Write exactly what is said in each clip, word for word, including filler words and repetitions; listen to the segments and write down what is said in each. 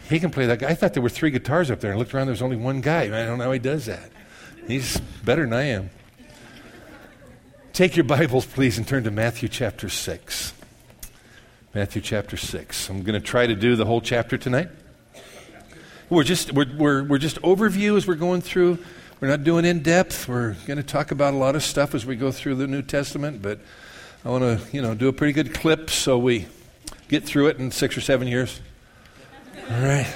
He can play that guy. I thought there were three guitars up there. I looked around, there's only one guy. I don't know how he does that. He's better than I am. Take your Bibles, please, and turn to Matthew chapter six. Matthew chapter six. I'm going to try to do the whole chapter tonight. We're just we're we're we're just overview as we're going through. We're not doing in depth. We're going to talk about a lot of stuff as we go through the New Testament, but I want to, you know, do a pretty good clip so we get through it in six or seven years. All right.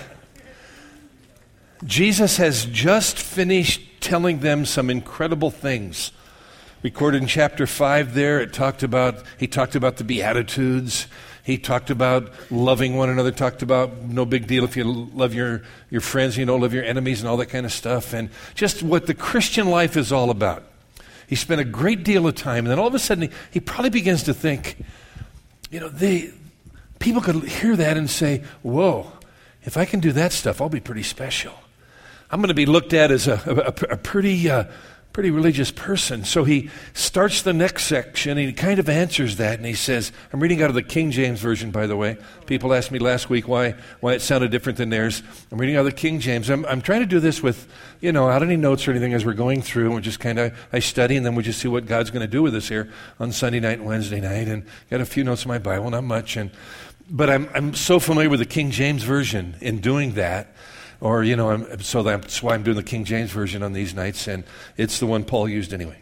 Jesus has just finished telling them some incredible things. Recorded in chapter five there, it talked about, he talked about the Beatitudes. He talked about loving one another, talked about no big deal if you love your, your friends, you don't love your enemies and all that kind of stuff. And just what the Christian life is all about. He spent a great deal of time, and then all of a sudden he, he probably begins to think, you know, they people could hear that and say, whoa, if I can do that stuff, I'll be pretty special. I'm going to be looked at as a, a, a pretty uh, pretty religious person. So he starts the next section, and he kind of answers that, and he says, I'm reading out of the King James Version, by the way. People asked me last week why why it sounded different than theirs. I'm reading out of the King James. I'm, I'm trying to do this with, you know, without any notes or anything as we're going through, and we just kind of, I study, and then we just see what God's going to do with us here on Sunday night and Wednesday night, and got a few notes in my Bible, not much, and but I'm I'm so familiar with the King James Version in doing that, or, you know, I'm, so that's why I'm doing the King James Version on these nights, and it's the one Paul used anyway.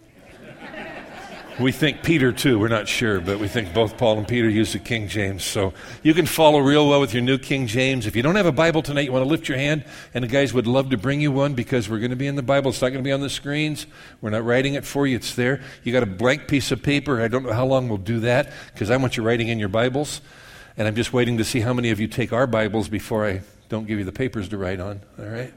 We think Peter too, we're not sure, but we think both Paul and Peter used the King James. So you can follow real well with your new King James. If you don't have a Bible tonight, you want to lift your hand, and the guys would love to bring you one because we're going to be in the Bible. It's not going to be on the screens. We're not writing it for you. It's there. You got a blank piece of paper. I don't know how long we'll do that because I want you writing in your Bibles. And I'm just waiting to see how many of you take our Bibles before I don't give you the papers to write on. All right?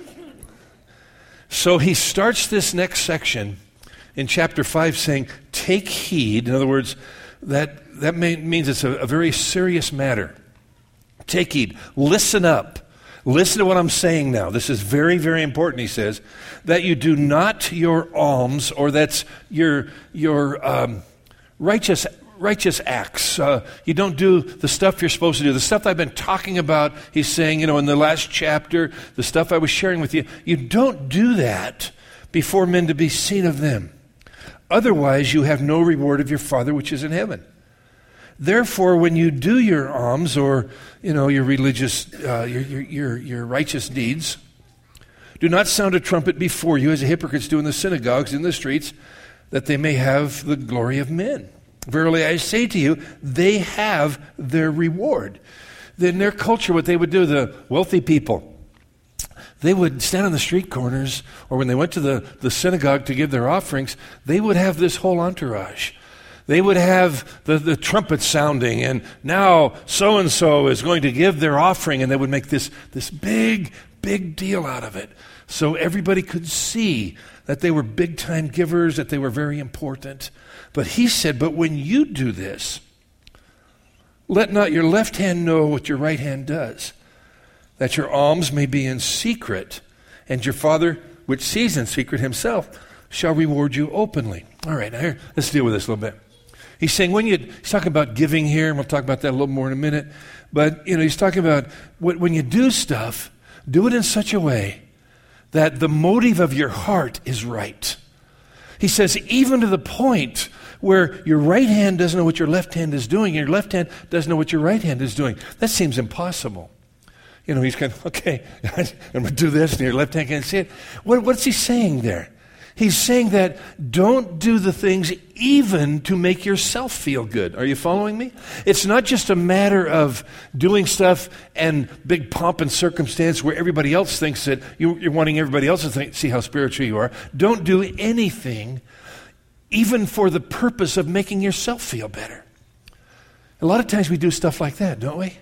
So he starts this next section in chapter five saying, take heed. In other words, that, that may, means it's a, a very serious matter. Take heed. Listen up. Listen to what I'm saying now. This is very, very important, he says, that you do not your alms, or that's your, your um, righteous righteous acts. Uh, you don't do the stuff you're supposed to do. The stuff I've been talking about, he's saying, you know, in the last chapter, the stuff I was sharing with you, you don't do that before men to be seen of them. Otherwise, you have no reward of your Father which is in heaven. Therefore, when you do your alms, or, you know, your religious, uh, your, your, your, your righteous deeds, do not sound a trumpet before you as the hypocrites do in the synagogues, in the streets, that they may have the glory of men. Verily I say to you, they have their reward. In their culture, what they would do, the wealthy people, they would stand on the street corners, or when they went to the, the synagogue to give their offerings, they would have this whole entourage. They would have the, the trumpet sounding, and now so-and-so is going to give their offering, and they would make this, this big, big deal out of it. So everybody could see that they were big-time givers, that they were very important. But he said, but when you do this, let not your left hand know what your right hand does, that your alms may be in secret, and your Father, which sees in secret himself, shall reward you openly. All right, now here, let's deal with this a little bit. He's saying when you, he's talking about giving here, and we'll talk about that a little more in a minute, but, you know, he's talking about when you do stuff, do it in such a way that the motive of your heart is right. He says, even to the point where your right hand doesn't know what your left hand is doing, and your left hand doesn't know what your right hand is doing. That seems impossible. You know, he's kind of, okay, I'm going to do this, and your left hand can't see it. What, what's he saying there? He's saying that don't do the things even to make yourself feel good. Are you following me? It's not just a matter of doing stuff and big pomp and circumstance where everybody else thinks that you, you're wanting everybody else to think, see how spiritual you are. Don't do anything even for the purpose of making yourself feel better. A lot of times we do stuff like that, don't we?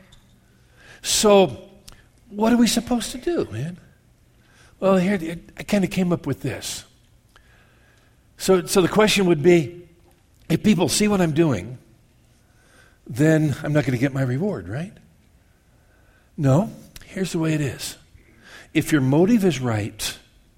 So what are we supposed to do, man? Well, here, I kind of came up with this. So, so the question would be, if people see what I'm doing, then I'm not going to get my reward, right? No, here's the way it is. If your motive is right,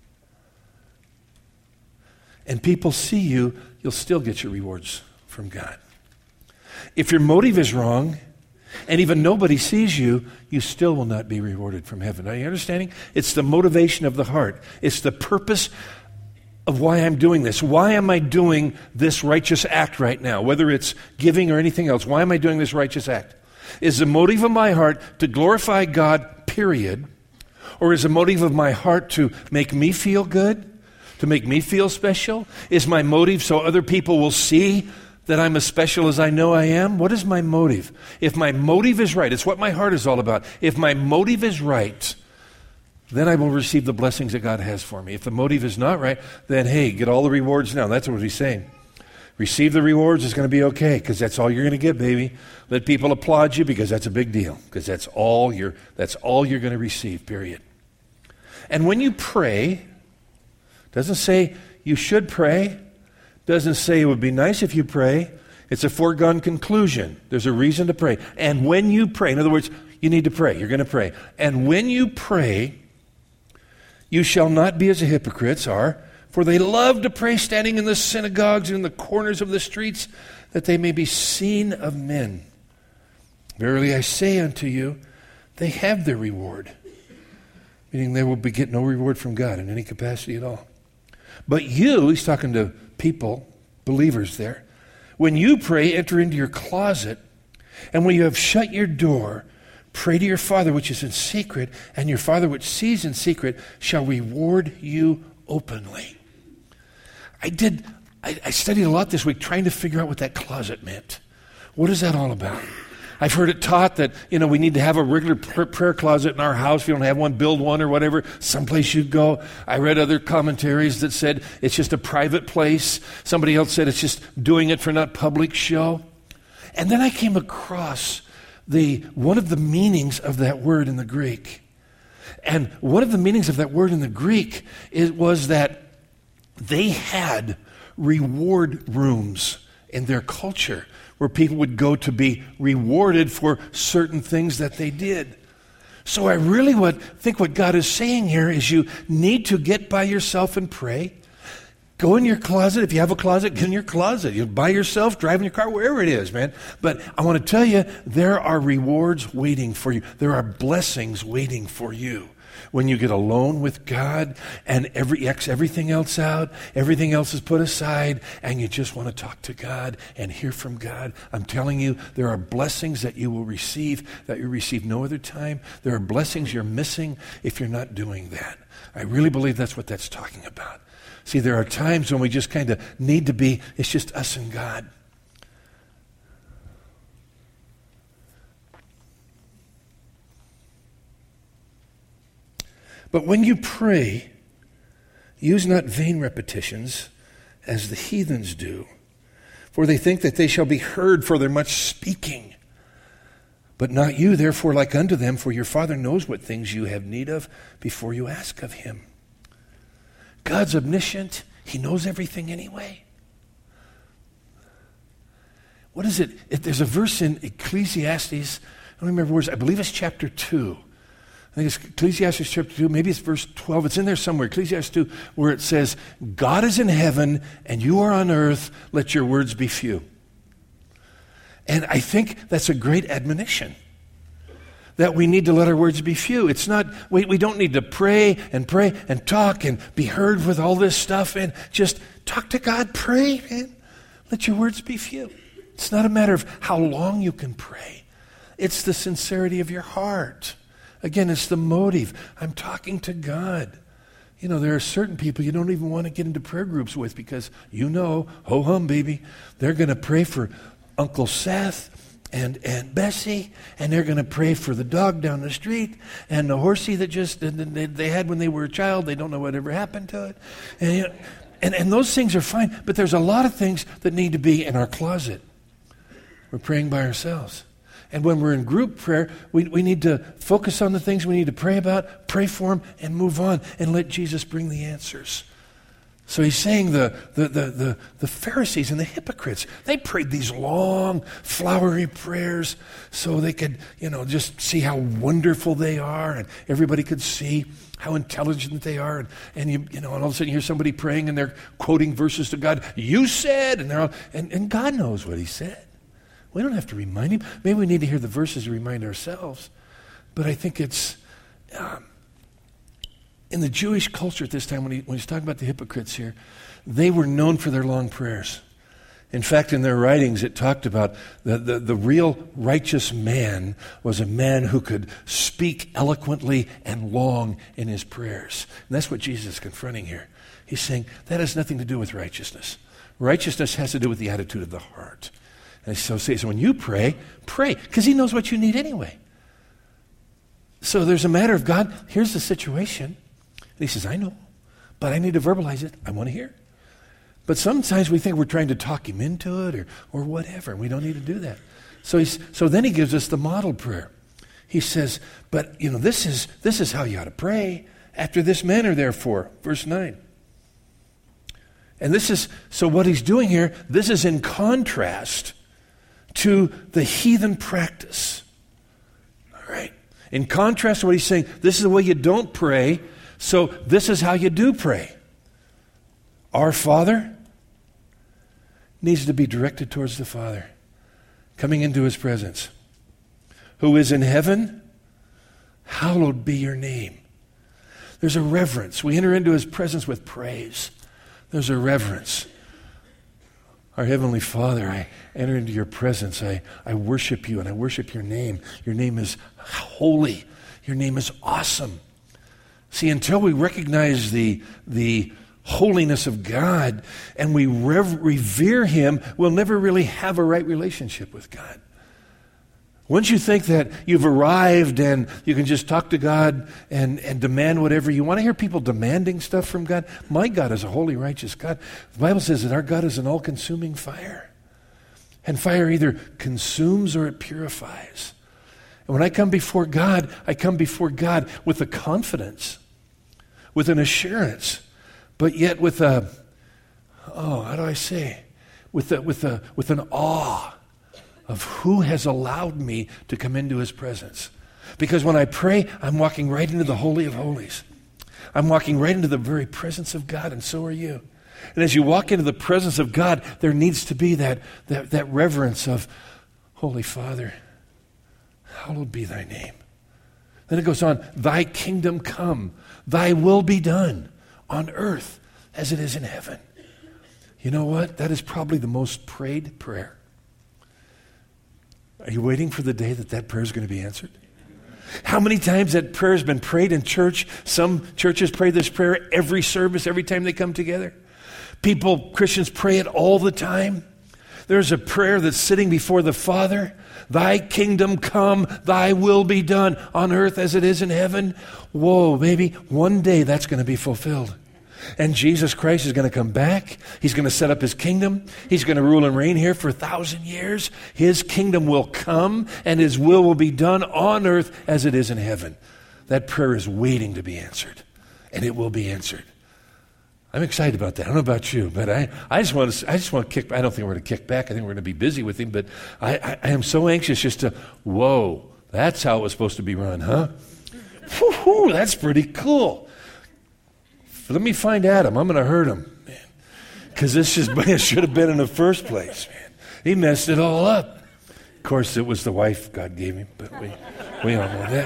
and people see you, you'll still get your rewards from God. If your motive is wrong, and even nobody sees you, you still will not be rewarded from heaven. Are you understanding? It's the motivation of the heart. It's the purpose of why I'm doing this. Why am I doing this righteous act right now? Whether it's giving or anything else, why am I doing this righteous act? Is the motive of my heart to glorify God, period? Or is the motive of my heart to make me feel good? To make me feel special? Is my motive so other people will see that I'm as special as I know I am? What is my motive? If my motive is right, it's what my heart is all about. If my motive is right, then I will receive the blessings that God has for me. If the motive is not right, then hey, get all the rewards now. That's what he's saying. Receive the rewards, it's going to be okay, because that's all you're going to get, baby. Let people applaud you, because that's a big deal, because that's all you're that's all you're going to receive, period. And when you pray, doesn't say you should pray, doesn't say it would be nice if you pray. It's a foregone conclusion. There's a reason to pray. And when you pray, in other words, you need to pray. You're going to pray. And when you pray, you shall not be as the hypocrites are, for they love to pray standing in the synagogues and in the corners of the streets, that they may be seen of men. Verily I say unto you, they have their reward. Meaning they will be, get no reward from God in any capacity at all. But you, he's talking to people, believers there, when you pray, enter into your closet, and when you have shut your door, pray to your Father which is in secret, and your Father which sees in secret shall reward you openly. I did, I, I studied a lot this week trying to figure out what that closet meant. What is that all about? I've heard it taught that, you know, we need to have a regular prayer closet in our house. If you don't have one, build one or whatever, someplace you go. I read other commentaries that said it's just a private place. Somebody else said it's just doing it for not public show. And then I came across the one of the meanings of that word in the Greek. And one of the meanings of that word in the Greek is, was that they had reward rooms in their culture where people would go to be rewarded for certain things that they did. So I really would think what God is saying here is you need to get by yourself and pray. Go in your closet. If you have a closet, get in your closet. You by yourself, drive in your car, wherever it is, man. But I want to tell you, there are rewards waiting for you. There are blessings waiting for you. When you get alone with God and every X everything else out, everything else is put aside, and you just want to talk to God and hear from God, I'm telling you, there are blessings that you will receive that you receive no other time. There are blessings you're missing if you're not doing that. I really believe that's what that's talking about. See, there are times when we just kind of need to be, it's just us and God. But when you pray, use not vain repetitions as the heathens do, for they think that they shall be heard for their much speaking. But not you, therefore, like unto them, for your Father knows what things you have need of before you ask of him. God's omniscient. He knows everything anyway. What is it? If there's a verse in Ecclesiastes, I don't remember words, I believe it's chapter two. I think it's Ecclesiastes chapter two, maybe it's verse twelve. It's in there somewhere, Ecclesiastes two, where it says, God is in heaven and you are on earth, let your words be few. And I think that's a great admonition, that we need to let our words be few. It's not, we, we don't need to pray and pray and talk and be heard with all this stuff, and just talk to God, pray, and let your words be few. It's not a matter of how long you can pray. It's the sincerity of your heart. Again, it's the motive. I'm talking to God. You know, there are certain people you don't even want to get into prayer groups with, because you know, ho-hum, baby, they're going to pray for Uncle Seth and Aunt Bessie, and they're going to pray for the dog down the street and the horsey that just they had when they were a child. They don't know whatever happened to it. And, you know, and, and those things are fine, but there's a lot of things that need to be in our closet. We're praying by ourselves. And when we're in group prayer, we, we need to focus on the things we need to pray about, pray for them, and move on, and let Jesus bring the answers. So he's saying the, the, the, the, the Pharisees and the hypocrites, they prayed these long, flowery prayers so they could, you know, just see how wonderful they are, and everybody could see how intelligent they are. And, and you, you know, and all of a sudden you hear somebody praying and they're quoting verses to God. You said, and they're all, and, and God knows what he said. We don't have to remind him. Maybe we need to hear the verses to remind ourselves. But I think it's, um, in the Jewish culture at this time, when, he, when he's talking about the hypocrites here, they were known for their long prayers. In fact, in their writings, it talked about the, the, the real righteous man was a man who could speak eloquently and long in his prayers. And that's what Jesus is confronting here. He's saying that has nothing to do with righteousness. Righteousness has to do with the attitude of the heart. And so, so when you pray, pray, because he knows what you need anyway. So there's a matter of, God, here's the situation. And he says, I know, but I need to verbalize it. I want to hear. But sometimes we think we're trying to talk him into it or, or whatever, and we don't need to do that. So he's, so then he gives us the model prayer. He says, but, you know, this is, this is how you ought to pray. After this manner, therefore, verse nine. And this is, so what he's doing here, this is in contrast to the heathen practice. All right? In contrast to what he's saying, this is the way you don't pray, so this is how you do pray. Our Father needs to be directed towards the Father, coming into his presence. Who is in heaven, hallowed be your name. There's a reverence. We enter into his presence with praise. There's a reverence. Our Heavenly Father, I enter into your presence. I, I worship you and I worship your name. Your name is holy. Your name is awesome. See, until we recognize the, the holiness of God and we rev- revere him, we'll never really have a right relationship with God. Once you think that you've arrived and you can just talk to God and, and demand whatever you want to hear people demanding stuff from God, my God is a holy, righteous God. The Bible says that our God is an all-consuming fire. And fire either consumes or it purifies. And when I come before God, I come before God with a confidence, with an assurance, but yet with a, oh, how do I say, with a, with a, with an awe of who has allowed me to come into his presence. Because when I pray, I'm walking right into the Holy of Holies. I'm walking right into the very presence of God, and so are you. And as you walk into the presence of God, there needs to be that, that, that reverence of, Holy Father, hallowed be thy name. Then it goes on, thy kingdom come, thy will be done on earth as it is in heaven. You know what? That is probably the most prayed prayer. Are you waiting for the day that that prayer is going to be answered? How many times that prayer has been prayed in church? Some churches pray this prayer every service, every time they come together. People, Christians, pray it all the time. There's a prayer that's sitting before the Father. Thy kingdom come, thy will be done on earth as it is in heaven. Whoa, baby, one day that's going to be fulfilled. And Jesus Christ is going to come back. He's going to set up his kingdom. He's going to rule and reign here for a thousand years. His kingdom will come and his will will be done on earth as it is in heaven. That prayer is waiting to be answered, and it will be answered. I'm excited about that. I don't know about you, but I, I just want to I just want to kick I don't think we're going to kick back. I think we're going to be busy with him, but I, I, I am so anxious just to, whoa, that's how it was supposed to be run, huh? Whew, that's pretty cool. Let me find Adam. I'm going to hurt him, man. Because this just should have been in the first place, man. He messed it all up. Of course, it was the wife God gave him, but we, we all know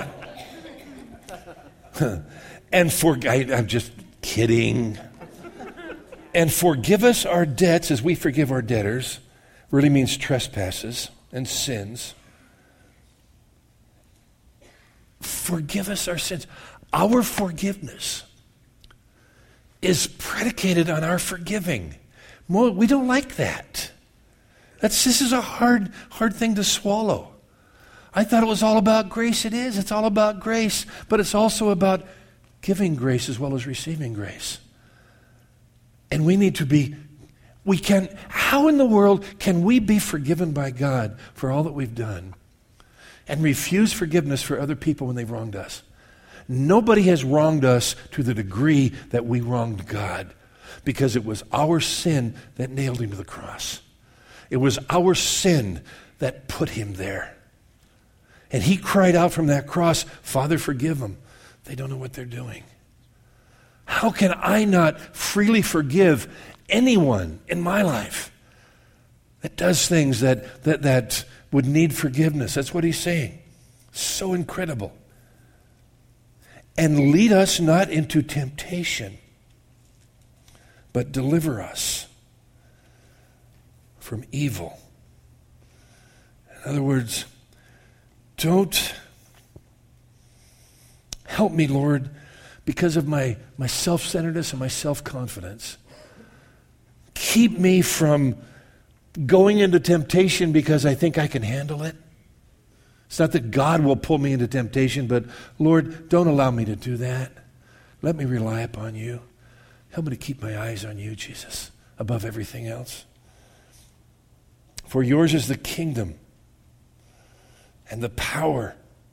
that. And for, I, I'm just kidding. And forgive us our debts as we forgive our debtors. Really means trespasses and sins. Forgive us our sins. Our forgiveness is predicated on our forgiving. Well, we don't like that. That's, this is a hard, hard thing to swallow. I thought it was all about grace. It is. It's all about grace. But it's also about giving grace as well as receiving grace. And we need to be, we can, how in the world can we be forgiven by God for all that we've done and refuse forgiveness for other people when they've wronged us? Nobody has wronged us to the degree that we wronged God, because it was our sin that nailed him to the cross. It was our sin that put him there. And he cried out from that cross, Father, forgive them. They don't know what they're doing. How can I not freely forgive anyone in my life that does things that that that would need forgiveness. That's what he's saying. So incredible. And lead us not into temptation, but deliver us from evil. In other words, don't help me, Lord, because of my, my self-centeredness and my self-confidence. Keep me from going into temptation because I think I can handle it. It's not that God will pull me into temptation, but Lord, don't allow me to do that. Let me rely upon you. Help me to keep my eyes on you, Jesus, above everything else. For yours is the kingdom and the power.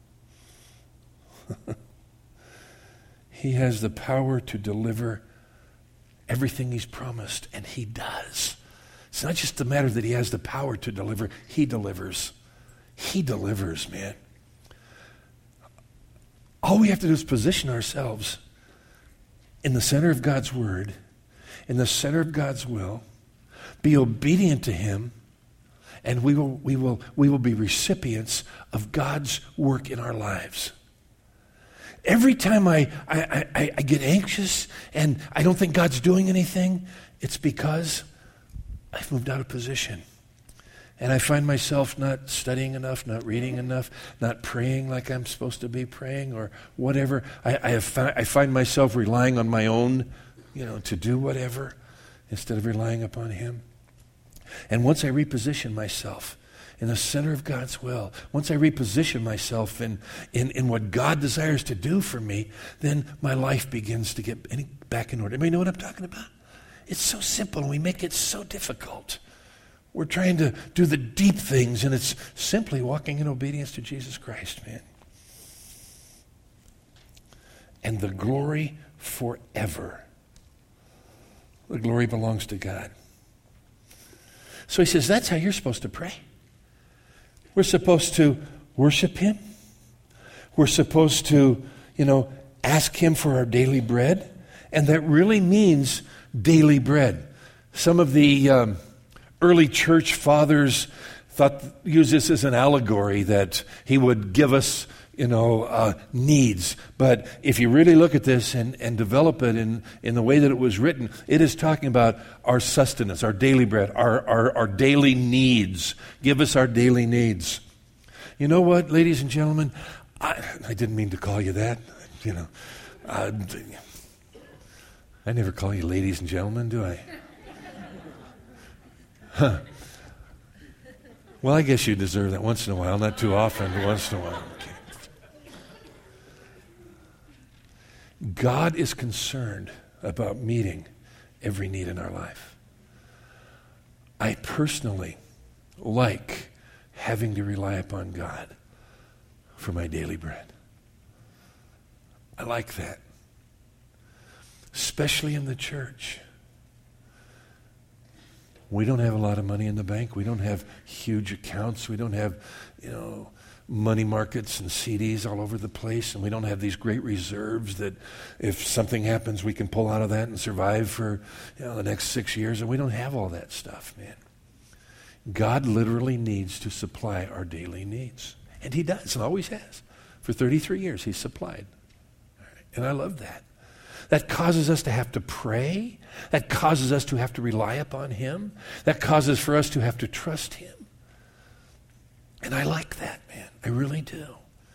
He has the power to deliver everything he's promised, and he does. It's not just the matter that he has the power to deliver, he delivers. He delivers, man. All we have to do is position ourselves in the center of God's word, in the center of God's will, be obedient to him, and we will, we will, we will be recipients of God's work in our lives. Every time I, I, I, I get anxious and I don't think God's doing anything, it's because I've moved out of position. And I find myself not studying enough, not reading enough, not praying like I'm supposed to be praying or whatever. I, I, have fi- I find myself relying on my own, you know, to do whatever instead of relying upon him. And once I reposition myself in the center of God's will, once I reposition myself in, in, in what God desires to do for me, then my life begins to get any, back in order. Anybody know what I'm talking about? It's so simple, and we make it so difficult. We're trying to do the deep things, and it's simply walking in obedience to Jesus Christ, man. And the glory forever. The glory belongs to God. So he says, that's how you're supposed to pray. We're supposed to worship him. We're supposed to, you know, ask him for our daily bread. And that really means daily bread. Some of the um, early church fathers thought, use this as an allegory, that he would give us, you know, uh, needs. But if you really look at this and, and develop it in, in the way that it was written, it is talking about our sustenance, our daily bread, our, our, our daily needs. Give us our daily needs. You know what, ladies and gentlemen? I, I didn't mean to call you that. You know, uh, I never call you ladies and gentlemen, do I? Huh. Well, I guess you deserve that once in a while, not too often, but once in a while. God is concerned about meeting every need in our life. I personally like having to rely upon God for my daily bread. I like that. Especially in the church. We don't have a lot of money in the bank. We don't have huge accounts. We don't have, you know, money markets and C Ds all over the place, and we don't have these great reserves that if something happens, we can pull out of that and survive for, you know, the next six years, and we don't have all that stuff, man. God literally needs to supply our daily needs, and he does, and always has. For thirty-three years, he's supplied, and I love that. That causes us to have to pray. That causes us to have to rely upon him. That causes for us to have to trust him. And I like that, man. I really do.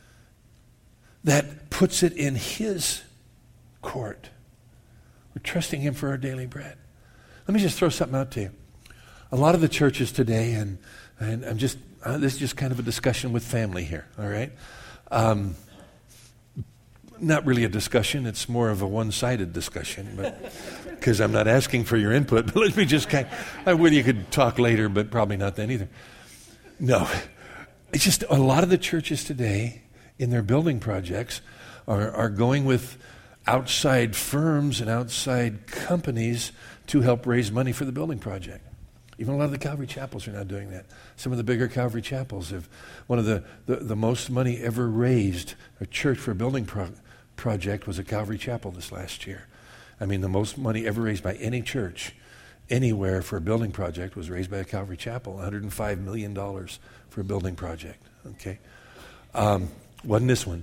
That puts it in his court. We're trusting him for our daily bread. Let me just throw something out to you. A lot of the churches today, and, and I'm just, uh, this is just kind of a discussion with family here, all right? Um, not really a discussion. It's more of a one-sided discussion, but because I'm not asking for your input. But let me just kind of, I would, you could talk later, but probably not then either. No. It's just a lot of the churches today in their building projects are, are going with outside firms and outside companies to help raise money for the building project. Even a lot of the Calvary chapels are now doing that. Some of the bigger Calvary chapels have one of the, the, the most money ever raised, a church for a building pro- project was a Calvary chapel this last year. I mean, the most money ever raised by any church anywhere for a building project was raised by a Calvary Chapel, one hundred five million dollars for a building project, okay? Um, wasn't this one.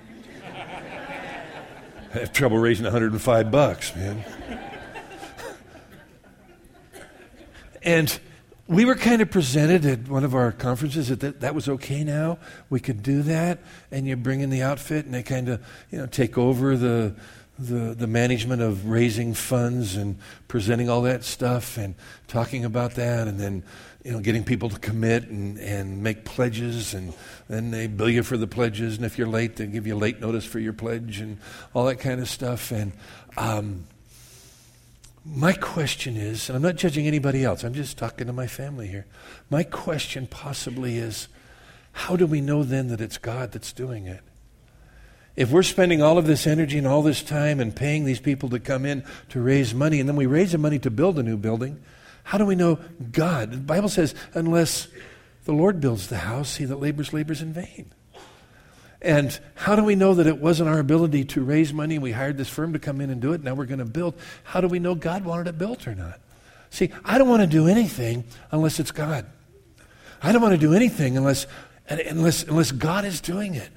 I have trouble raising one hundred five bucks, man. And we were kind of presented at one of our conferences that that, that was okay now. We could do that, and you bring in the outfit, and they kind of, you know, take over the, the the management of raising funds and presenting all that stuff and talking about that, and then, you know, getting people to commit and, and make pledges, and then they bill you for the pledges, and if you're late, they give you late notice for your pledge and all that kind of stuff. And um, my question is, and I'm not judging anybody else, I'm just talking to my family here. My question possibly is, how do we know then that it's God that's doing it? If we're spending all of this energy and all this time and paying these people to come in to raise money, and then we raise the money to build a new building, how do we know God? The Bible says, unless the Lord builds the house, he that labors, labors in vain. And how do we know that it wasn't our ability to raise money? We hired this firm to come in and do it. Now we're going to build. How do we know God wanted it built or not? See, I don't want to do anything unless it's God. I don't want to do anything unless unless unless God is doing it.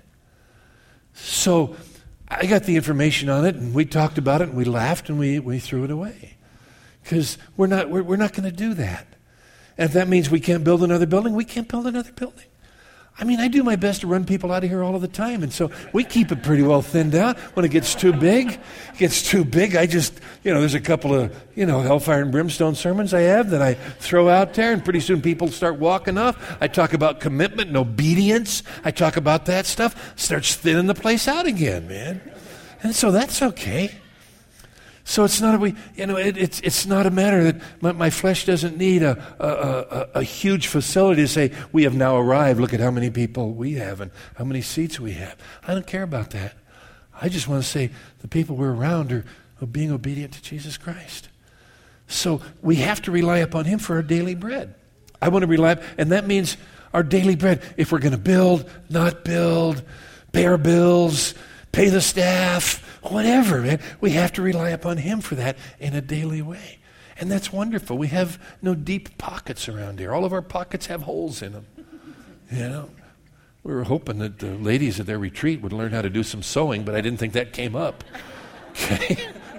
So I got the information on it, and we talked about it, and we laughed, and we, we threw it away. Because we're not we're, we're not going to do that. And if that means we can't build another building, we can't build another building. I mean, I do my best to run people out of here all of the time, and so we keep it pretty well thinned out. When it gets too big, it gets too big, I just, you know, there's a couple of, you know, hellfire and brimstone sermons I have that I throw out there, and pretty soon people start walking off. I talk about commitment and obedience. I talk about that stuff. Starts thinning the place out again, man. And so that's okay. So it's not a, we, you know, it, it's it's not a matter that my, my flesh doesn't need a, a, a, a huge facility to say, we have now arrived, look at how many people we have and how many seats we have. I don't care about that. I just want to say the people we're around are, are being obedient to Jesus Christ. So we have to rely upon him for our daily bread. I want to rely, and that means our daily bread. If we're going to build, not build, pay our bills, pay the staff, whatever, man, we have to rely upon him for that in a daily way. And that's wonderful. We have no deep pockets around here. All of our pockets have holes in them. You know, we were hoping that the ladies at their retreat would learn how to do some sewing, but I didn't think that came up. Okay?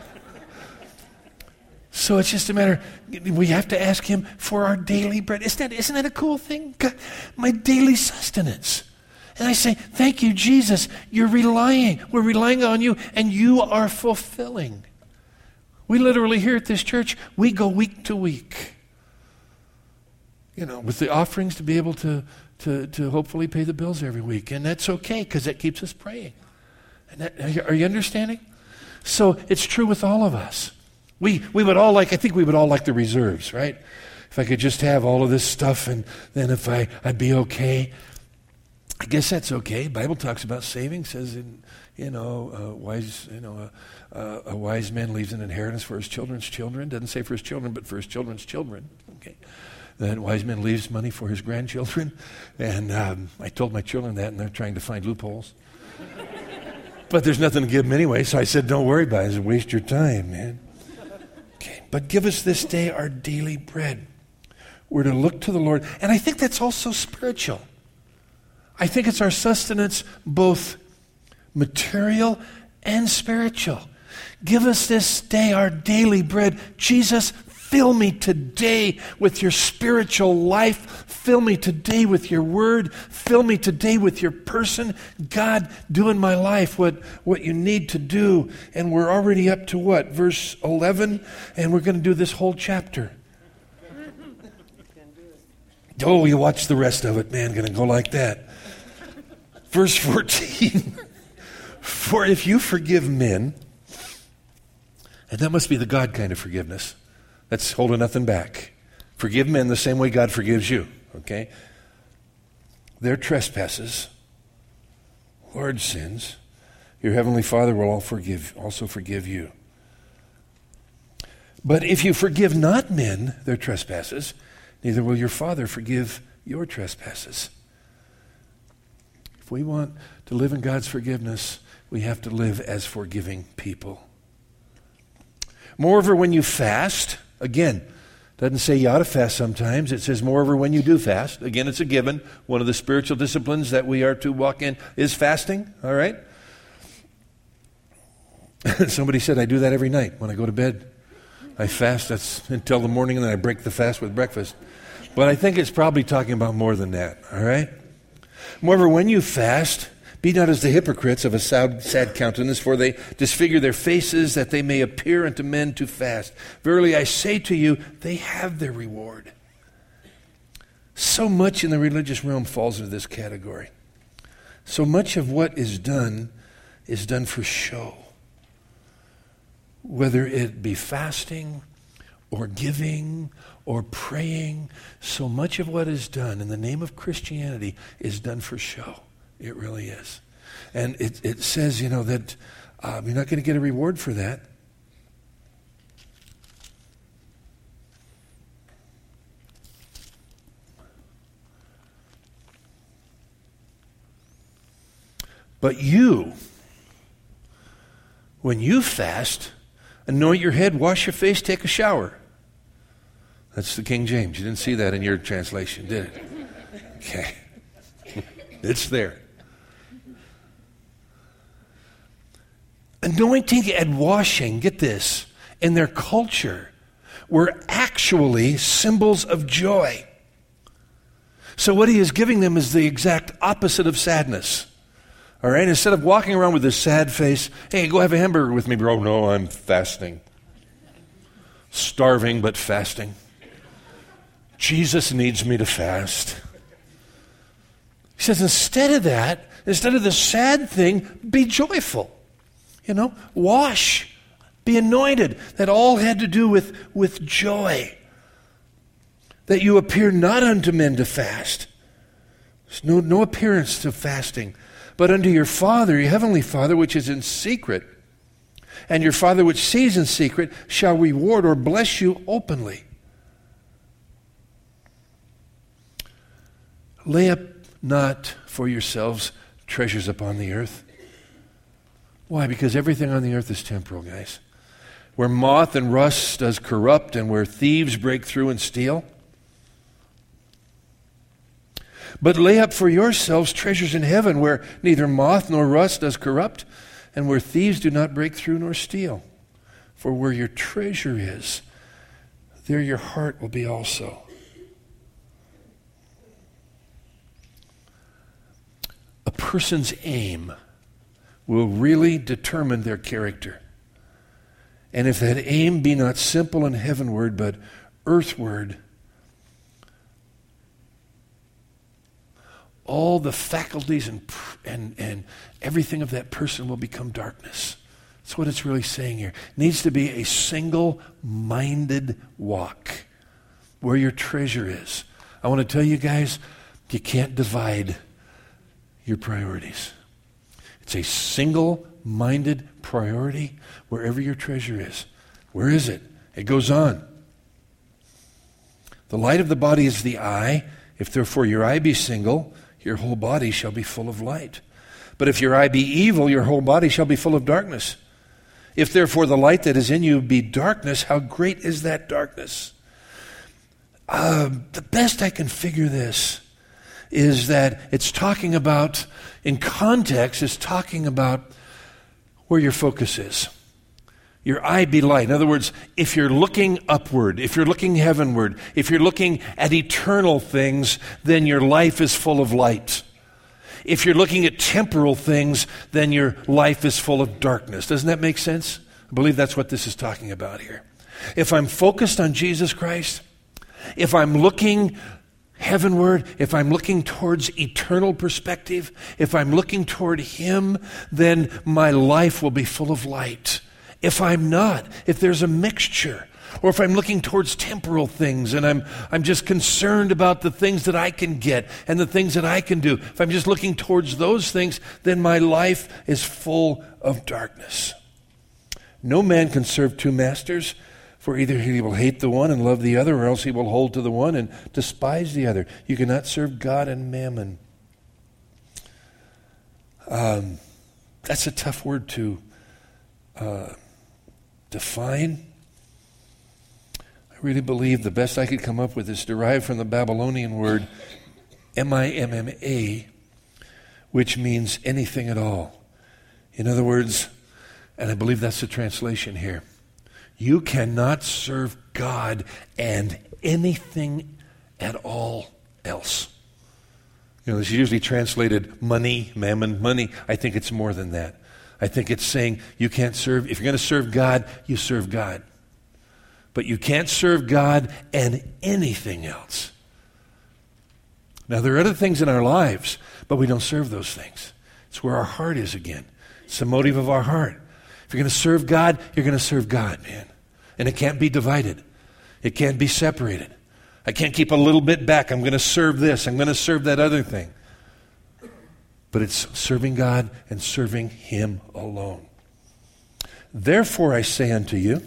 So it's just a matter, we have to ask him for our daily bread. Isn't that, isn't that a cool thing? God, my daily sustenance. And I say, thank you, Jesus. You're relying. We're relying on you, and you are fulfilling. We literally here at this church, we go week to week. You know, with the offerings to be able to, to, to hopefully pay the bills every week. And that's okay, because that keeps us praying. And that, are, you, are you understanding? So it's true with all of us. We we would all like, I think we would all like the reserves, right? If I could just have all of this stuff, and then if I, I'd be okay. I guess that's okay. The Bible talks about saving. Says, in, you know, uh, wise, you know, uh, uh, a wise man leaves an inheritance for his children's children. Doesn't say for his children, but for his children's children. Okay. That wise man leaves money for his grandchildren. And um, I told my children that, and they're trying to find loopholes. But there's nothing to give them anyway, so I said, don't worry about it. Just waste your time, man. Okay. But give us this day our daily bread. We're to look to the Lord. And I think that's also spiritual. I think it's our sustenance, both material and spiritual. Give us this day our daily bread. Jesus, fill me today with your spiritual life. Fill me today with your word. Fill me today with your person. God, do in my life what, what you need to do. And we're already up to what? Verse eleven? And we're going to do this whole chapter. Oh, you watch the rest of it, man. Going to go like that. Verse fourteen, for if you forgive men, and that must be the God kind of forgiveness. That's holding nothing back. Forgive men the same way God forgives you, okay? Their trespasses, large sins, your heavenly Father will all forgive, also forgive you. But if you forgive not men their trespasses, neither will your Father forgive your trespasses. If we want to live in God's forgiveness, we have to live as forgiving people. Moreover, when you fast, again, Doesn't say you ought to fast sometimes. It says, moreover, when you do fast. Again, it's a given. One of the spiritual disciplines that we are to walk in is fasting, all right? Somebody said, I do that every night when I go to bed. I fast that's until the morning, and then I break the fast with breakfast. But I think it's probably talking about more than that, all right? Moreover, when you fast, be not as the hypocrites of a sad, sad countenance, for they disfigure their faces, that they may appear unto men to fast. Verily I say to you, they have their reward. So much in the religious realm falls into this category. So much of what is done is done for show. Whether it be fasting or giving or praying, so much of what is done in the name of Christianity is done for show. It really is. And it, it says, you know, that um, you're not going to get a reward for that. But you, when you fast, anoint your head, wash your face, take a shower. That's the King James. You didn't see that in your translation, did it? Okay. It's there. Anointing and washing, get this, in their culture were actually symbols of joy. So what he is giving them is the exact opposite of sadness. All right? Instead of walking around with this sad face, hey, go have a hamburger with me, bro. No, I'm fasting. Starving, but fasting. Jesus needs me to fast. He says, instead of that, instead of the sad thing, be joyful. You know, wash, be anointed. That all had to do with, with joy. That you appear not unto men to fast. There's no, no appearance to fasting, but unto your Father, your heavenly Father, which is in secret. And your Father which sees in secret shall reward or bless you openly. Lay up not for yourselves treasures upon the earth. Why? Because everything on the earth is temporal, guys. Where moth and rust does corrupt, and where thieves break through and steal. But lay up for yourselves treasures in heaven, where neither moth nor rust does corrupt, and where thieves do not break through nor steal. For where your treasure is, there your heart will be also. A person's aim will really determine their character. And if that aim be not simple and heavenward, but earthward, all the faculties and, and, and everything of that person will become darkness. That's what it's really saying here. It needs to be a single-minded walk where your treasure is. I want to tell you guys, you can't divide your priorities. It's a single-minded priority wherever your treasure is. Where is it? It goes on. The light of the body is the eye. If therefore your eye be single, your whole body shall be full of light. But if your eye be evil, your whole body shall be full of darkness. If therefore the light that is in you be darkness, how great is that darkness? Uh, the best I can figure this is that it's talking about, in context, it's talking about where your focus is. Your eye be light. In other words, if you're looking upward, if you're looking heavenward, if you're looking at eternal things, then your life is full of light. If you're looking at temporal things, then your life is full of darkness. Doesn't that make sense? I believe that's what this is talking about here. If I'm focused on Jesus Christ, if I'm looking heavenward, if I'm looking towards eternal perspective, if I'm looking toward Him, then my life will be full of light. If I'm not, if there's a mixture, or if I'm looking towards temporal things and I'm I'm just concerned about the things that I can get and the things that I can do, if I'm just looking towards those things, then my life is full of darkness. No man can serve two masters, for either he will hate the one and love the other, or else he will hold to the one and despise the other. You cannot serve God and mammon. Um, that's a tough word to uh, define. I really believe the best I could come up with is derived from the Babylonian word M I M M A, which means anything at all. In other words, and I believe that's the translation here, you cannot serve God and anything at all else. You know, it's usually translated money, mammon, money. I think it's more than that. I think it's saying you can't serve, if you're going to serve God, you serve God. But you can't serve God and anything else. Now, there are other things in our lives, but we don't serve those things. It's where our heart is again. It's the motive of our heart. If you're going to serve God, you're going to serve God, man. And it can't be divided. It can't be separated. I can't keep a little bit back. I'm going to serve this. I'm going to serve that other thing. But it's serving God and serving Him alone. Therefore I say unto you,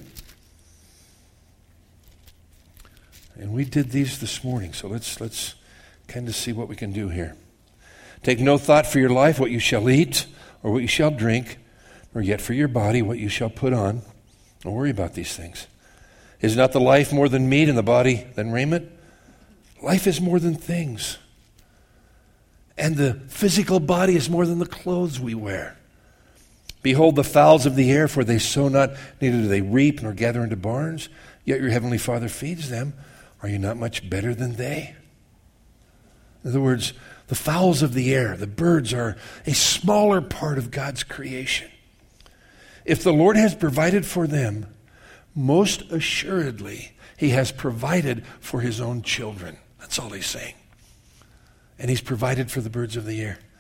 and we did these this morning, so let's let's kind of see what we can do here. Take no thought for your life, what you shall eat, or what you shall drink, nor yet for your body, what you shall put on. Don't worry about these things. Is not the life more than meat, and the body than raiment? Life is more than things. And the physical body is more than the clothes we wear. Behold the fowls of the air, for they sow not, neither do they reap, nor gather into barns, yet your heavenly Father feeds them. Are you not much better than they? In other words, the fowls of the air, the birds, are a smaller part of God's creation. If the Lord has provided for them, most assuredly, He has provided for His own children. That's all He's saying. And He's provided for the birds of the air.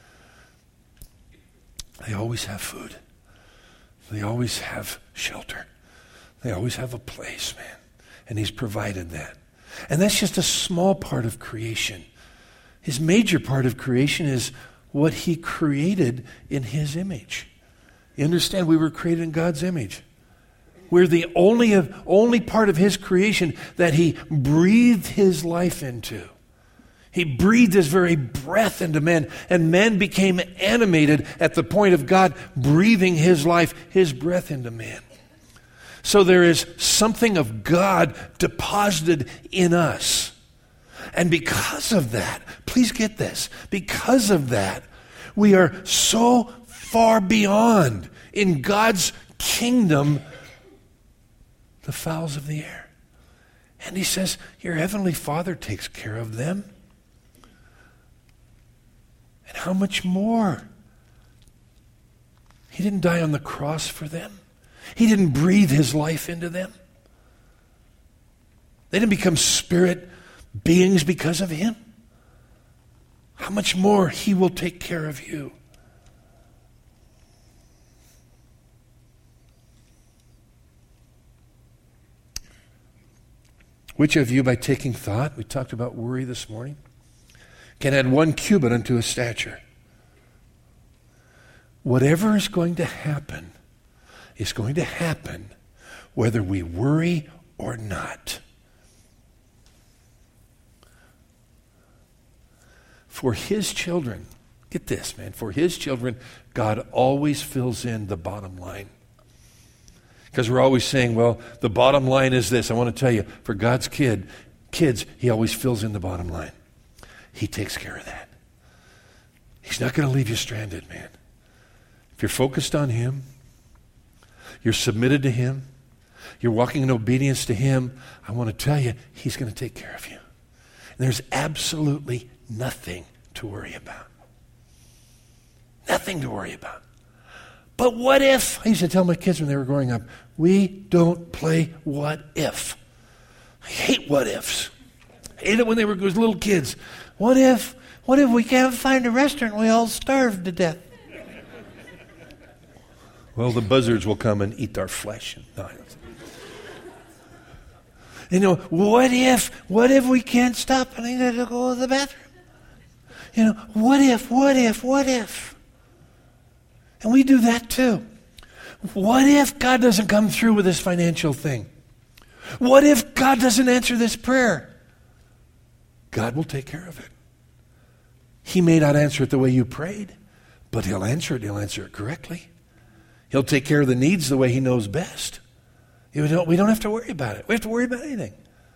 They always have food. They always have shelter. They always have a place, man. And He's provided that. And that's just a small part of creation. His major part of creation is what He created in His image. You understand, we were created in God's image. We're the only, of, only part of His creation that He breathed His life into. He breathed His very breath into man, and man became animated at the point of God breathing His life, His breath into man. So there is something of God deposited in us. And because of that, please get this, because of that, we are so far beyond in God's kingdom the fowls of the air. And He says, your heavenly Father takes care of them. And how much more? He didn't die on the cross for them. He didn't breathe His life into them. They didn't become spirit beings because of Him. How much more He will take care of you. Which of you, by taking thought, we talked about worry this morning, can add one cubit unto his stature? Whatever is going to happen is going to happen whether we worry or not. For His children, get this, man, for His children, God always fills in the bottom line. Because we're always saying, well, the bottom line is this. I want to tell you, for God's kid, kids, He always fills in the bottom line. He takes care of that. He's not going to leave you stranded, man. If you're focused on Him, you're submitted to Him, you're walking in obedience to Him, I want to tell you, He's going to take care of you. And there's absolutely nothing to worry about. Nothing to worry about. But what if? I used to tell my kids when they were growing up, we don't play what if. I hate what ifs. I hate it when they were little kids. What if, what if we can't find a restaurant and we all starve to death? Well, the buzzards will come and eat our flesh. No, you know, what if, what if we can't stop and I got to go to the bathroom? You know, what if, what if, what if? And we do that too. What if God doesn't come through with this financial thing? What if God doesn't answer this prayer? God will take care of it. He may not answer it the way you prayed, but He'll answer it. He'll answer it correctly. He'll take care of the needs the way He knows best. We don't, we don't have to worry about it. We have to worry about anything.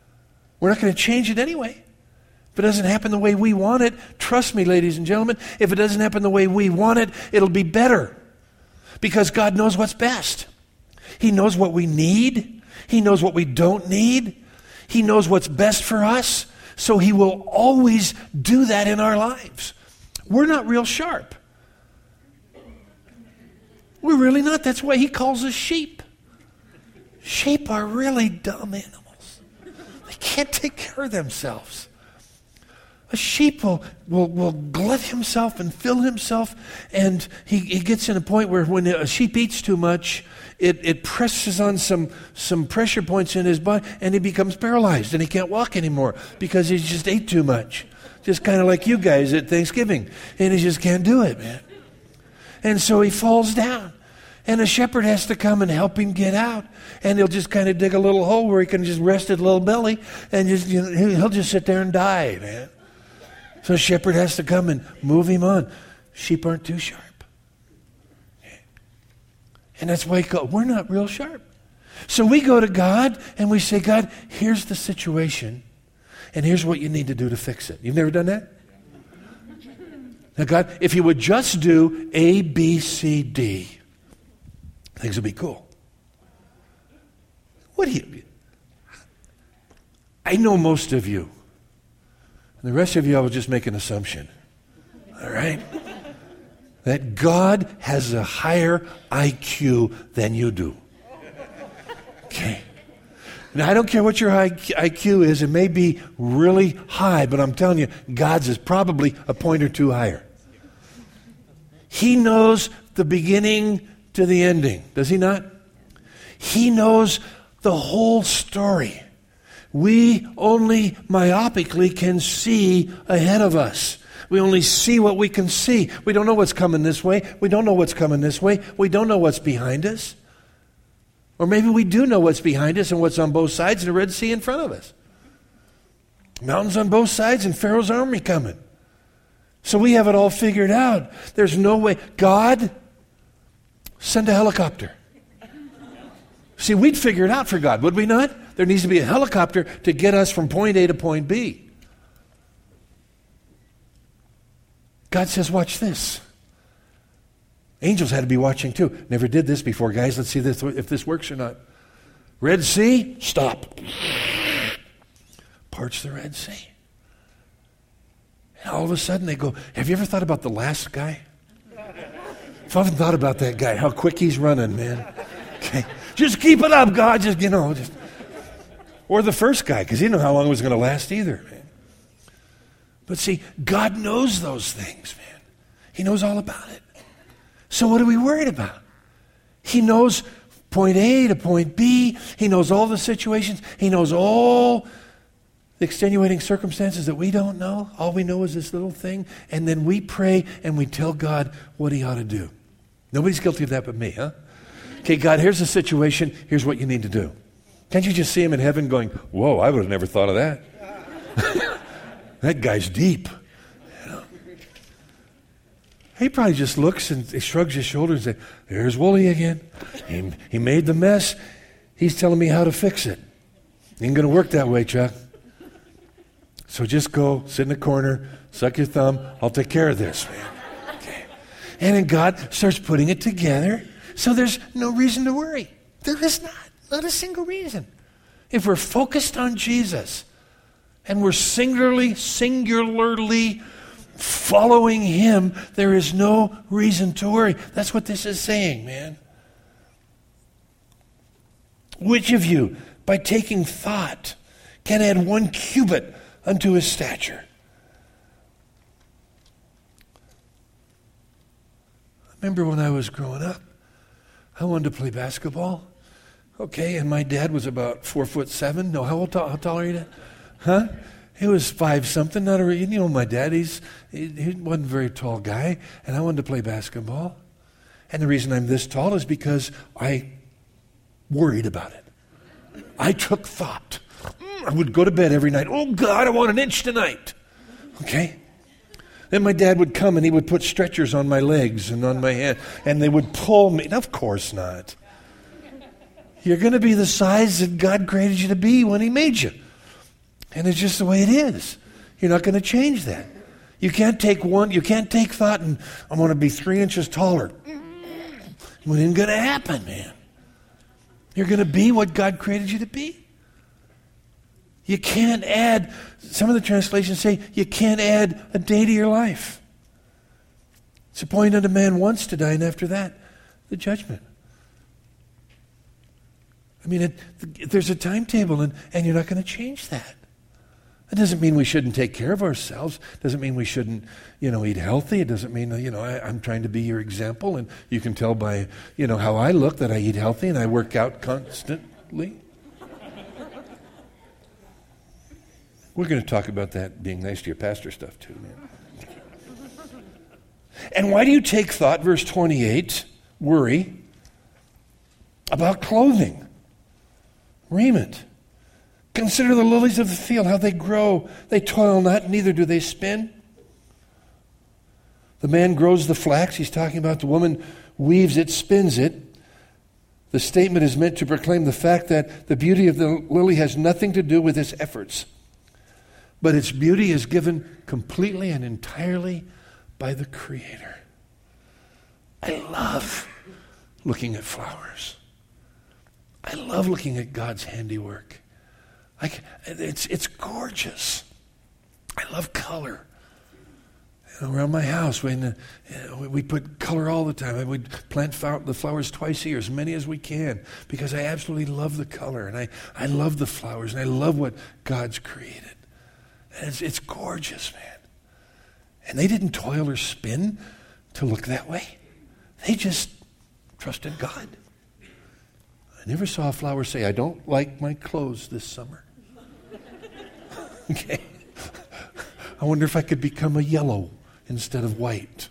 We're not going to change it anyway. If it doesn't happen the way we want it, trust me, ladies and gentlemen, if it doesn't happen the way we want it, it'll be better. Because God knows what's best. He knows what we need. He knows what we don't need. He knows what's best for us. So He will always do that in our lives. We're not real sharp. We're really not. That's why He calls us sheep. Sheep are really dumb animals. They can't take care of themselves. A sheep will, will, will glut himself and fill himself, and he, he gets in a point where when a sheep eats too much, it, it presses on some, some pressure points in his body, and he becomes paralyzed, and he can't walk anymore because he just ate too much. Just kind of like you guys at Thanksgiving, and he just can't do it, man. And so he falls down, and a shepherd has to come and help him get out, and he'll just kind of dig a little hole where he can just rest his little belly, and just you know, he'll just sit there and die, man. So a shepherd has to come and move him on. Sheep aren't too sharp. And that's why go, we're not real sharp. So we go to God and we say, God, here's the situation, and here's what you need to do to fix it. You've never done that? Now, God, if you would just do A, B, C, D, things would be cool. What do you... I know most of you. The rest of you, I will just make an assumption. All right? That God has a higher I Q than you do. Okay? Now, I don't care what your I Q is. It may be really high, but I'm telling you, God's is probably a point or two higher. He knows the beginning to the ending. Does He not? He knows the whole story. We only myopically can see ahead of us. We only see what we can see. We don't know what's coming this way. We don't know what's coming this way. We don't know what's behind us. Or maybe we do know what's behind us and what's on both sides and the Red Sea in front of us. Mountains on both sides and Pharaoh's army coming. So we have it all figured out. There's no way. God, send a helicopter. See, we'd figure it out for God, would we not? There needs to be a helicopter to get us from point A to point B. God says, watch this. Angels had to be watching too. Never did this before, guys. Let's see this, if this works or not. Red Sea, stop. Parts the Red Sea. And all of a sudden they go, have you ever thought about the last guy? If I haven't thought about that guy, how quick he's running, man. Okay. Just keep it up, God. Just, you know, just... Or the first guy, because he didn't know how long it was going to last either, man. But see, God knows those things, man. He knows all about it. So what are we worried about? He knows point A to point B. He knows all the situations. He knows all the extenuating circumstances that we don't know. All we know is this little thing. And then we pray and we tell God what He ought to do. Nobody's guilty of that but me, huh? Okay, God, here's the situation. Here's what you need to do. Can't you just see Him in heaven going, whoa, I would have never thought of that. That guy's deep. You know? He probably just looks and he shrugs his shoulders and says, there's Wooly again. He, he made the mess. He's telling me how to fix it. Ain't going to work that way, Chuck. So just go, sit in the corner, suck your thumb. I'll take care of this, man. Okay. And then God starts putting it together. So there's no reason to worry. There is not. Not a single reason. If we're focused on Jesus and we're singularly, singularly following Him, there is no reason to worry. That's what this is saying, man. Which of you, by taking thought, can add one cubit unto his stature? I remember when I was growing up, I wanted to play basketball. Okay, and my dad was about four foot seven. No, how, old, how tall are you, Dad? Huh? He was five something. Not a, you know, my dad. He's he, he wasn't a very tall guy, and I wanted to play basketball. And the reason I'm this tall is because I worried about it. I took thought. I would go to bed every night. Oh God, I want an inch tonight. Okay. Then my dad would come and he would put stretchers on my legs and on my hand, and they would pull me. Of course not. You're going to be the size that God created you to be when He made you. And it's just the way it is. You're not going to change that. You can't take one, you can't take thought and I'm going to be three inches taller. It ain't going to happen, man. You're going to be what God created you to be. You can't add, some of the translations say, you can't add a day to your life. It's appointed unto man once to die, and after that, the judgment. I mean, it, there's a timetable, and, and you're not going to change that. It doesn't mean we shouldn't take care of ourselves. It doesn't mean we shouldn't, you know, eat healthy. It doesn't mean, you know, I, I'm trying to be your example, and you can tell by, you know, how I look that I eat healthy and I work out constantly. We're going to talk about that being nice to your pastor stuff too, man. And why do you take thought, verse twenty-eight, worry, about clothing, raiment? Consider the lilies of the field, how they grow. They toil not, neither do they spin. The man grows the flax. He's talking about the woman weaves it, spins it. The statement is meant to proclaim the fact that the beauty of the lily has nothing to do with its efforts, but its beauty is given completely and entirely by the Creator. I love looking at flowers. I love looking at God's handiwork. I, it's, it's gorgeous. I love color. You know, around my house, we, uh, we put color all the time. We plant the flowers twice a year, as many as we can, because I absolutely love the color, and I, I love the flowers, and I love what God's created. And it's, it's gorgeous, man. And they didn't toil or spin to look that way. They just trusted God. I never saw a flower say, I don't like my clothes this summer. Okay. I wonder if I could become a yellow instead of white.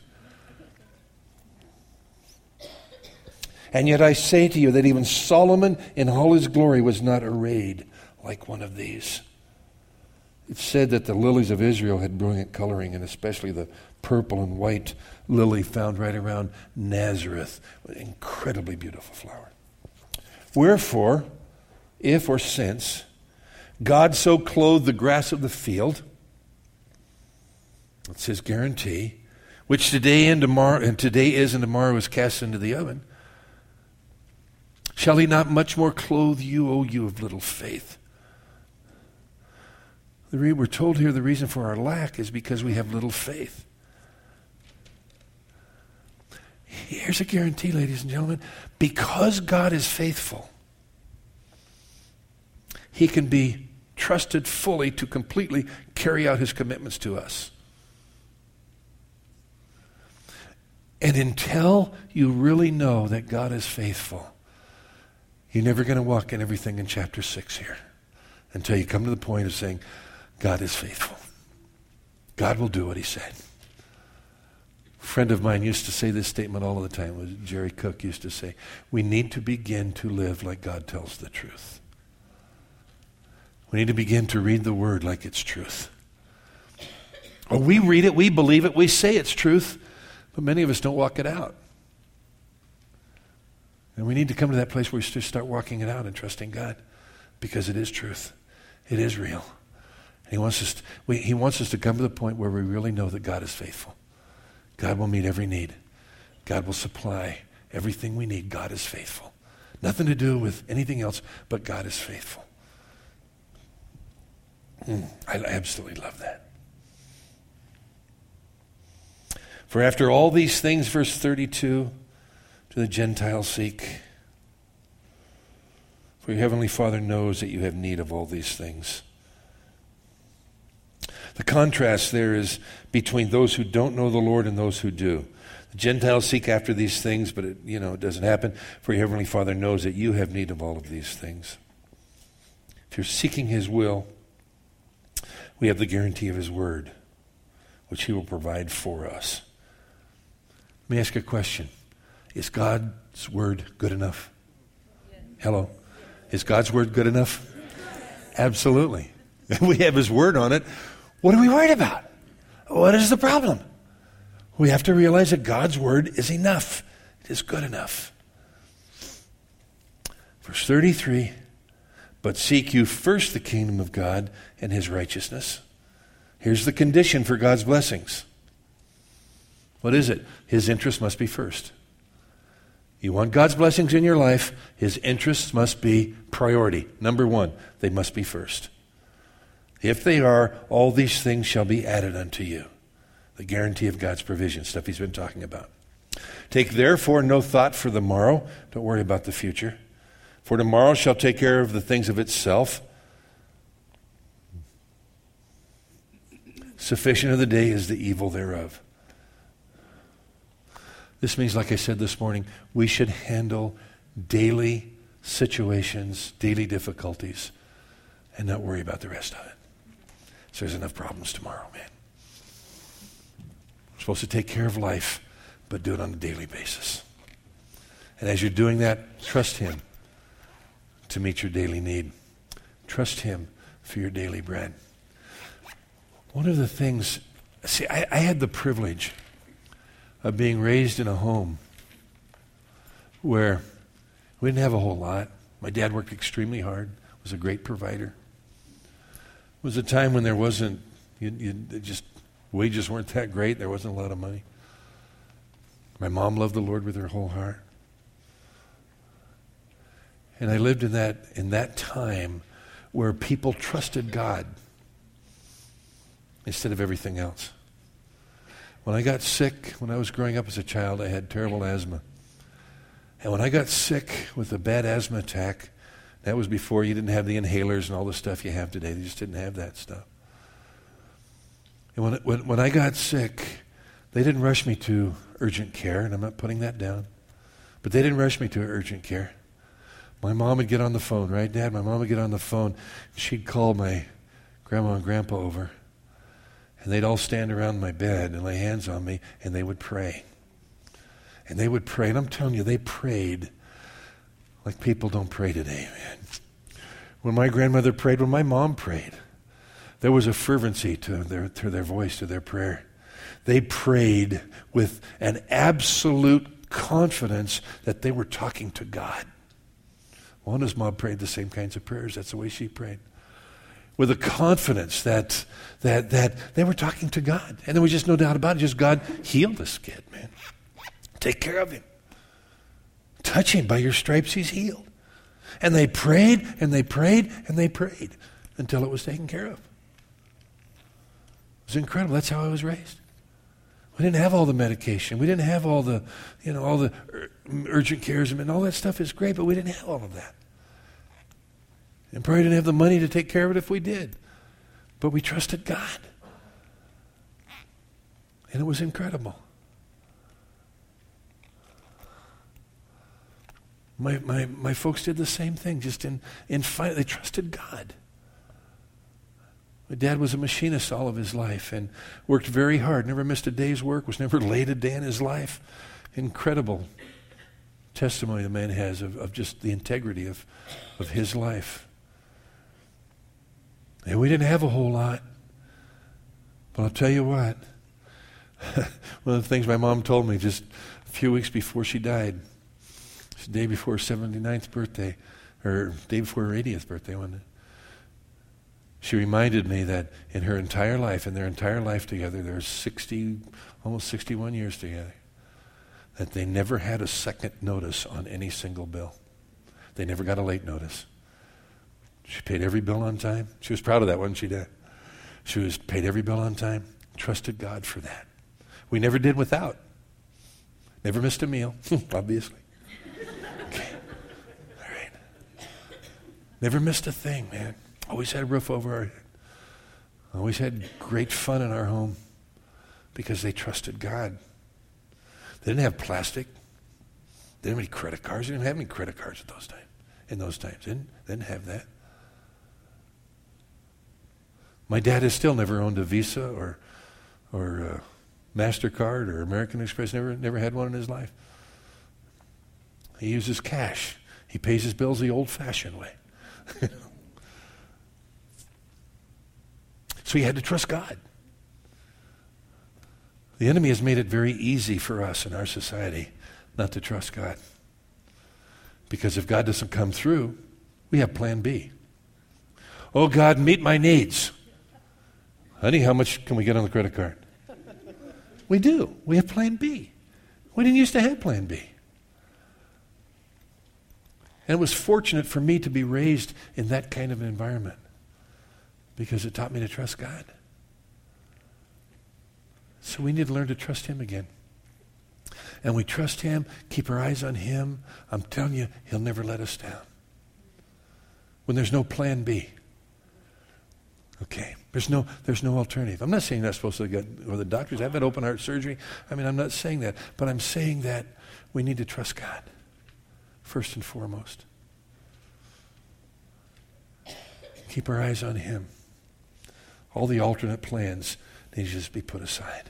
And yet I say to you that even Solomon in all his glory was not arrayed like one of these. It's said that the lilies of Israel had brilliant coloring, and especially the purple and white lily found right around Nazareth. An incredibly beautiful flower. Wherefore, if or since God so clothed the grass of the field, that's his guarantee, which today and tomorrow and today is and tomorrow is cast into the oven, shall he not much more clothe you, O you of little faith? The re- we're told here the reason for our lack is because we have little faith. Here's a guarantee, ladies and gentlemen. Because God is faithful, he can be trusted fully to completely carry out his commitments to us. And until you really know that God is faithful, you're never going to walk in everything in chapter six here until you come to the point of saying, God is faithful. God will do what he said. A friend of mine used to say this statement all the time. Was Jerry Cook used to say, we need to begin to live like God tells the truth. We need to begin to read the word like it's truth. Or we read it, we believe it, we say it's truth, but many of us don't walk it out. And we need to come to that place where we just start walking it out and trusting God, because it is truth. It is real. He wants us to, we, he wants us to come to the point where we really know that God is faithful. God will meet every need. God will supply everything we need. God is faithful. Nothing to do with anything else, but God is faithful. Mm, I absolutely love that. For after all these things, verse thirty-two, do the Gentiles seek? For your heavenly Father knows that you have need of all these things. The contrast there is between those who don't know the Lord and those who do. The Gentiles seek after these things, but it, you know, it doesn't happen. For your heavenly Father knows that you have need of all of these things. If you're seeking his will, we have the guarantee of his word, which he will provide for us. Let me ask you a question. Is God's word good enough? Hello? Is God's word good enough? Absolutely. We have his word on it. What are we worried about? What is the problem? We have to realize that God's word is enough. It is good enough. Verse thirty-three, But seek you first the kingdom of God and his righteousness. Here's the condition for God's blessings. What is it? His interest must be first. You want God's blessings in your life, his interests must be priority. Number one, they must be first. If they are, all these things shall be added unto you. The guarantee of God's provision, stuff he's been talking about. Take therefore no thought for the morrow. Don't worry about the future. For tomorrow shall take care of the things of itself. Sufficient of the day is the evil thereof. This means, like I said this morning, we should handle daily situations, daily difficulties, and not worry about the rest of it. So there's enough problems tomorrow, man. We're supposed to take care of life, but do it on a daily basis. And as you're doing that, trust him to meet your daily need. Trust him for your daily bread. One of the things, see, I, I had the privilege of being raised in a home where we didn't have a whole lot. My dad worked extremely hard, was a great provider. It was a time when there wasn't, you, you, just wages weren't that great. There wasn't a lot of money. My mom loved the Lord with her whole heart. And I lived in that in that time where people trusted God instead of everything else. When I got sick, when I was growing up as a child, I had terrible asthma. And when I got sick with a bad asthma attack, that was before you didn't have the inhalers and all the stuff you have today. They just didn't have that stuff. And when, when, when I got sick, they didn't rush me to urgent care, and I'm not putting that down, but they didn't rush me to urgent care. My mom would get on the phone, right, Dad? My mom would get on the phone. She'd call my grandma and grandpa over, and they'd all stand around my bed and lay hands on me, and they would pray. And they would pray, and I'm telling you, they prayed like people don't pray today, man. When my grandmother prayed, when my mom prayed, there was a fervency to their, to their voice, to their prayer. They prayed with an absolute confidence that they were talking to God. Juana's mom prayed the same kinds of prayers. That's the way she prayed. With a confidence that that that they were talking to God. And there was just no doubt about it. Just God healed this kid, man. Take care of him. Touch him. By your stripes he's healed. And they prayed and they prayed and they prayed until it was taken care of. It was incredible. That's how I was raised. We didn't have all the medication. We didn't have all the, you know, all the ur- urgent cares, and all that stuff is great, but we didn't have all of that. And probably didn't have the money to take care of it if we did. But we trusted God. And it was incredible. My my my folks did the same thing, just in, in fight. They trusted God. My dad was a machinist all of his life and worked very hard, never missed a day's work, was never late a day in his life. Incredible testimony the man has of, of just the integrity of, of his life. And we didn't have a whole lot. But I'll tell you what, one of the things my mom told me just a few weeks before she died, it's the day before her seventy-ninth birthday, or day before her eightieth birthday, wasn't it? She reminded me that in her entire life, in their entire life together, there's sixty, almost sixty-one years together, that they never had a second notice on any single bill. They never got a late notice. She paid every bill on time. She was proud of that, wasn't she, Dad? She was paid every bill on time. Trusted God for that. We never did without. Never missed a meal, obviously. Okay. All right. Never missed a thing, man. Always had a roof over our head. Always had great fun in our home because they trusted God. They didn't have plastic. They didn't have any credit cards. They didn't have any credit cards at those times. In those times, they didn't, they didn't have that. My dad has still never owned a Visa or or uh, MasterCard or American Express. Never never had one in his life. He uses cash. He pays his bills the old-fashioned way. So he had to trust God. The enemy has made it very easy for us in our society not to trust God. Because if God doesn't come through, we have plan B. Oh, God, meet my needs. Honey, how much can we get on the credit card? We do. We have plan B. We didn't used to have plan B. And it was fortunate for me to be raised in that kind of environment because it taught me to trust God. So we need to learn to trust him again. And we trust him, keep our eyes on him. I'm telling you, he'll never let us down. When there's no plan B. Okay, there's no there's no alternative. I'm not saying you're not supposed to go to the doctors. I've had open heart surgery. I mean, I'm not saying that. But I'm saying that we need to trust God first and foremost. Keep our eyes on him. All the alternate plans need to just be put aside.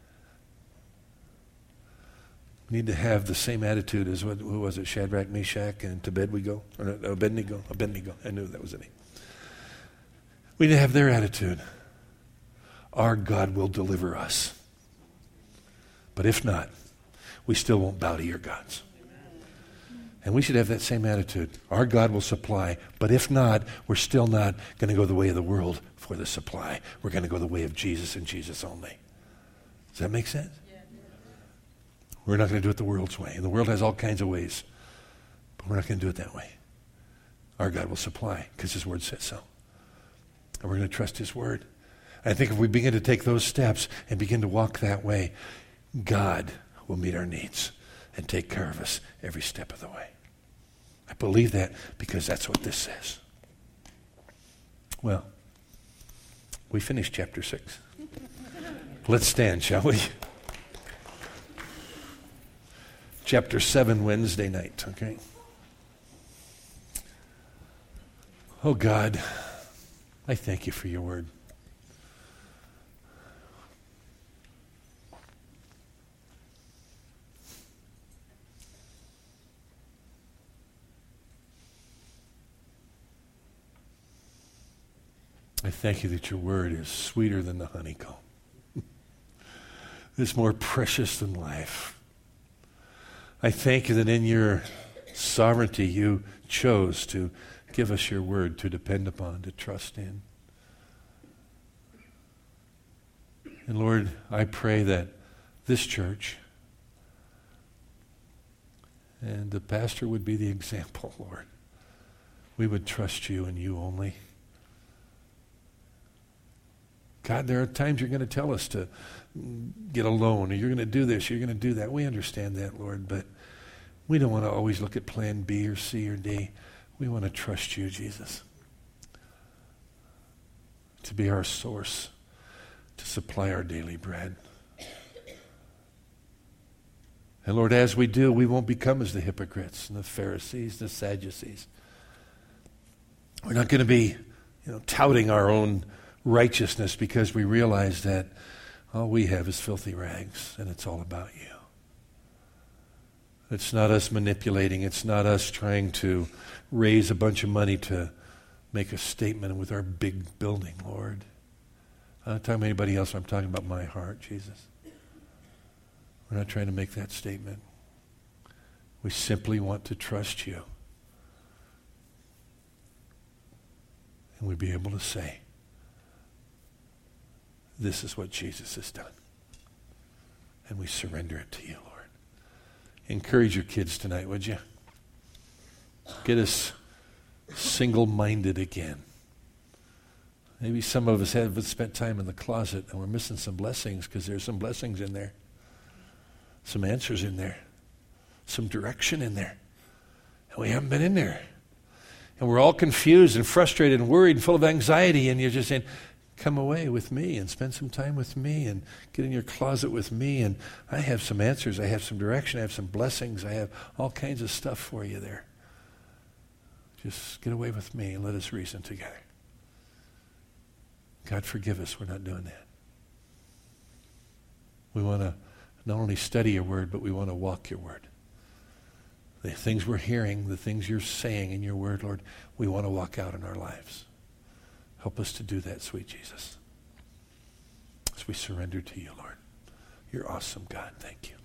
We need to have the same attitude as, what, who was it, Shadrach, Meshach, and Abednego? Or no, Abednego? Abednego. I knew that was the name. We need to have their attitude. Our God will deliver us. But if not, we still won't bow to your gods. And we should have that same attitude. Our God will supply, but if not, we're still not going to go the way of the world for the supply. We're going to go the way of Jesus and Jesus only. Does that make sense? Yeah. We're not going to do it the world's way. And the world has all kinds of ways, but we're not going to do it that way. Our God will supply because his word says so. And we're going to trust his word. I think if we begin to take those steps and begin to walk that way, God will meet our needs and take care of us every step of the way. I believe that because that's what this says. Well, we finished chapter six. Let's stand, shall we? Chapter seven, Wednesday night, okay? Oh God, I thank you for your word. I thank you that your word is sweeter than the honeycomb. It's more precious than life. I thank you that in your sovereignty you chose to give us your word to depend upon, to trust in. And Lord, I pray that this church and the pastor would be the example, Lord. We would trust you and you only. God, there are times you're going to tell us to get a loan, or you're going to do this, you're going to do that. We understand that, Lord, but we don't want to always look at plan B or C or D. We want to trust you, Jesus, to be our source, to supply our daily bread. And Lord, as we do, we won't become as the hypocrites and the Pharisees, the Sadducees. We're not going to be, you know, touting our own righteousness because we realize that all we have is filthy rags and it's all about you. It's not us manipulating. It's not us trying to raise a bunch of money to make a statement with our big building, Lord. I'm not talking about anybody else. I'm talking about my heart, Jesus. We're not trying to make that statement. We simply want to trust you. And we'd be able to say, this is what Jesus has done. And we surrender it to you, Lord. Encourage your kids tonight, would you? Get us single-minded again. Maybe some of us have spent time in the closet and we're missing some blessings because there's some blessings in there. Some answers in there. Some direction in there. And we haven't been in there. And we're all confused and frustrated and worried and full of anxiety, and you're just saying, come away with me and spend some time with me and get in your closet with me, and I have some answers, I have some direction, I have some blessings, I have all kinds of stuff for you there. Just get away with me and let us reason together. God, forgive us, we're not doing that. We want to not only study your word, but we want to walk your word. The things we're hearing, the things you're saying in your word, Lord, we want to walk out in our lives. Help us to do that, sweet Jesus. As we surrender to you, Lord. You're awesome, God. Thank you.